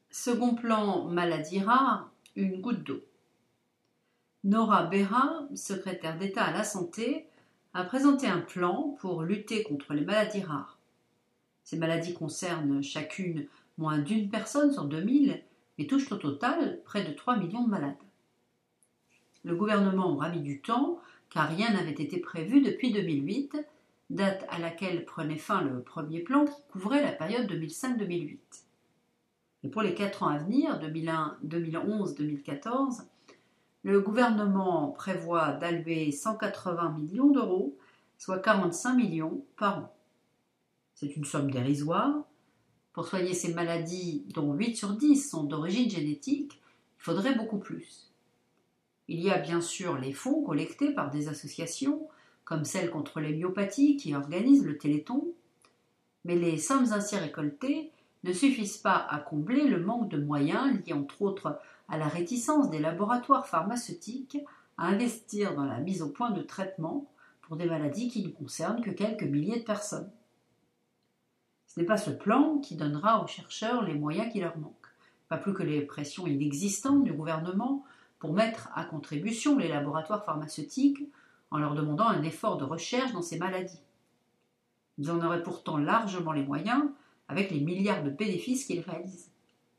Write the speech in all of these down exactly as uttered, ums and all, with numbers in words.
Second plan maladie rare, une goutte d'eau. Nora Berra, secrétaire d'État à la Santé, a présenté un plan pour lutter contre les maladies rares. Ces maladies concernent chacune moins d'une personne sur deux mille et touchent au total près de trois millions de malades. Le gouvernement aura mis du temps car rien n'avait été prévu depuis deux mille huit, date à laquelle prenait fin le premier plan qui couvrait la période deux mille cinq deux mille huit. Et pour les quatre ans à venir, deux mille un, deux mille onze, deux mille quatorze, le gouvernement prévoit d'allouer cent quatre-vingts millions d'euros, soit quarante-cinq millions par an. C'est une somme dérisoire. Pour soigner ces maladies, dont huit sur dix sont d'origine génétique, il faudrait beaucoup plus. Il y a bien sûr les fonds collectés par des associations, comme celle contre les myopathies qui organise le Téléthon, mais les sommes ainsi récoltées ne suffisent pas à combler le manque de moyens lié entre autres à la réticence des laboratoires pharmaceutiques à investir dans la mise au point de traitements pour des maladies qui ne concernent que quelques milliers de personnes. Ce n'est pas ce plan qui donnera aux chercheurs les moyens qui leur manquent, pas plus que les pressions inexistantes du gouvernement pour mettre à contribution les laboratoires pharmaceutiques en leur demandant un effort de recherche dans ces maladies. Ils en auraient pourtant largement les moyens avec les milliards de bénéfices qu'ils réalisent.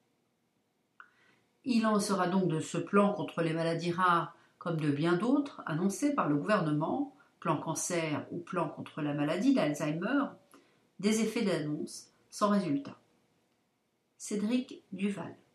Il en sera donc de ce plan contre les maladies rares comme de bien d'autres annoncés par le gouvernement, plan cancer ou plan contre la maladie d'Alzheimer, des effets d'annonce sans résultat. Cédric Duval.